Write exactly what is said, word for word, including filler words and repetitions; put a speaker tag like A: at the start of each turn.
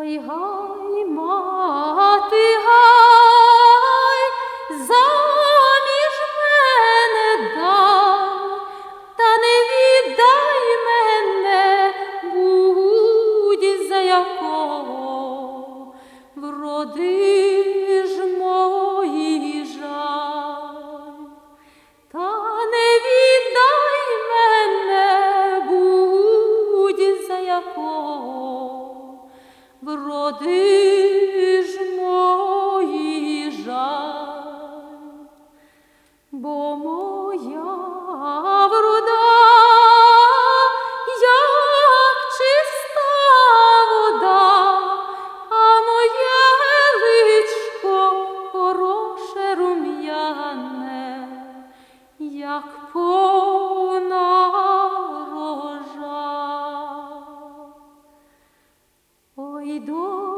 A: Ой, гай, мати, гай, заміж мене дай, та не віддай мене, будь за якого вроди ж мої жаль. Та не віддай мене, будь за якого вроди ж мої жаль. Бо моя врода, як чиста вода, а моє личко хороше рум'яне, як повна рожа. Ой, до